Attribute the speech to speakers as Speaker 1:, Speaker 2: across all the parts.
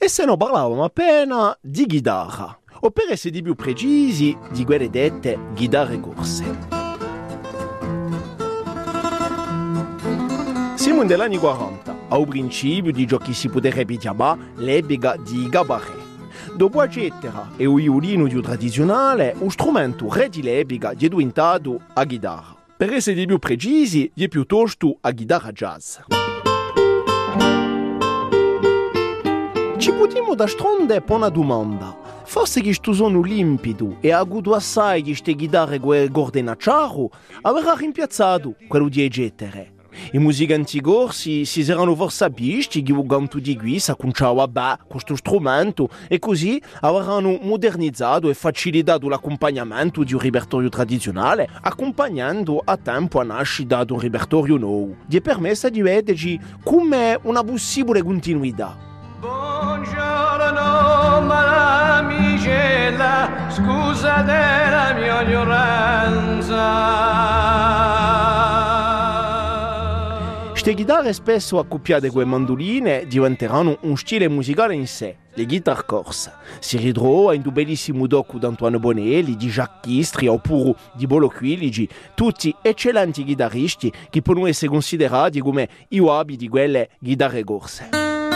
Speaker 1: E se no parlavamo appena di chitarra, o per essere più precisi, di quelle dette chitarre corse. Siamo negli anni 40, al principio di ciò che si potrebbe chiamare l'epoca di cabaret. Dopo la cettera e il violino più tradizionale, lo strumento re di l'epoca è diventato la chitarra. Per essere più precisi, è piuttosto la chitarra jazz. Ci potremmo da stronde per una domanda. Forse che sto sono limpido e ha avuto assai di queste chitarre che gordena acciaro, avrà rimpiazzato quello di egettere. I musicanti corsi si saranno forse visti che il canto di qui si conciava bene questo strumento e così avranno modernizzato e facilitato l'accompagnamento di un repertorio tradizionale, accompagnando a tempo la nascita di un repertorio nuovo, che è permessa di vederci come una possibile continuità.
Speaker 2: Buongiorno malamicella, scusa della mia ignoranza.
Speaker 1: Queste chitarre spesso accoppiate con le mandoline diventeranno un stile musicale in sé, le chitarre corse. Si ritrova in un bellissimo docu di Antoine Bonelli, di Jacques Chistri oppure di Bolo Quiligi, tutti eccellenti chitarristi che possono essere considerati come i wabi di quelle chitarre corse.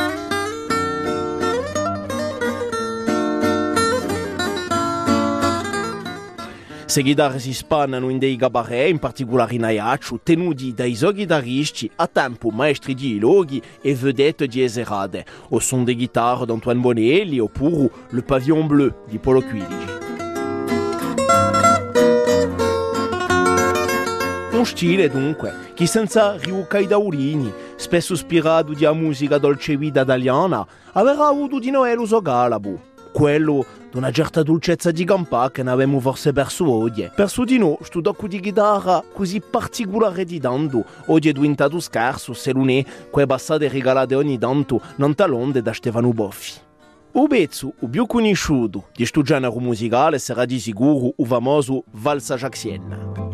Speaker 1: Se chitarre si spannano in dei cabaret, in particolare in Ajaccio, tenuti dai suoi chitarristi a tempo maestri di loghi e vedette di eserade, o son delle chitarre d'Antoine Bonelli oppure Le Pavillon Bleu di Polo Quiligi. Un stile dunque che senza riucca i daurini, spesso ispirato alla musica dolce vita italiana, avrà avuto di noi l'uso galabo. Quello di una certa dolcezza di campà che ne avevamo forse perso oggi. Perso di noi, sto tocco di chitarra così particolare di tanto, oggi è diventato scarso se non è quelle passate regalate ogni tanto non talonde da Stefano Boffi. Il pezzo più conosciuto di questo genere musicale sarà di sicuro il famoso Valsa Jacksienne.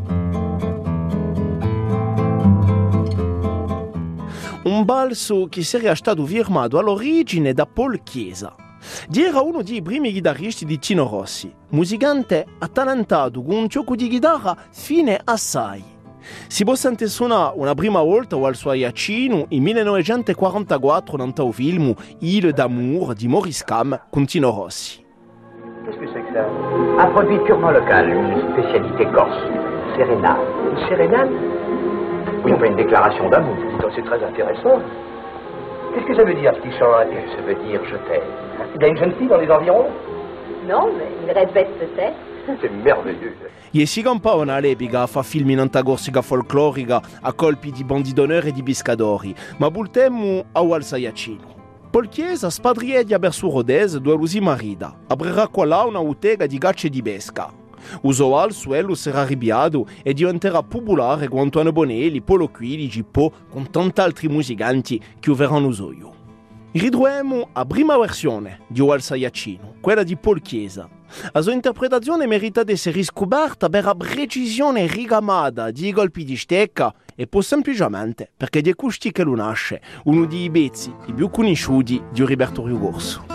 Speaker 1: Un balzo che sarebbe stato firmato all'origine da Paul Chiesa. Era uno dei primi chitarristi di Tino Rossi, musicante attalentato con un gioco di chitarra fine assai. Si può sentire suonare una prima volta al suo Iacino in 1944 nel film Île d'amour di Maurice Cam con Tino Rossi.
Speaker 3: Qu'est-ce que c'est que ça? Un produit purement local, une spécialité corse. Sérénade. Une sérénade? Oui, on fait une déclaration d'amour. C'est très intéressant. Qu'est-ce que ça veut dire, ce petit chant? Ça veut dire je t'aime. Il y a une jeune fille dans les environs?
Speaker 4: Non, mais une répète peut-être.
Speaker 3: C'est merveilleux.
Speaker 1: E si campavano all'epoca a fare film in antagorsica folclorica a colpi di bandi d'onore e di pescatori, ma bultemmo a Walsa Iacino. Paul Chiesa spadrieglia verso Rodese dove lui si marita, aprirà qua là una bottega di caccia e di pesca. Uso al suelo sarà arrabbiato e diventerà popolare con Antoine Bonelli, Polo Quiligi, poi con tanti altri musicanti che verranno usoio. Ritroviamo la prima versione di Walsa Iacino, quella di Paul Chiesa. La sua interpretazione merita di essere riscoperta per la precisione rigamata di colpi di stecca e poi semplicemente perché di questi che lo nasce uno dei pezzi più conosciuti di un repertorio corso.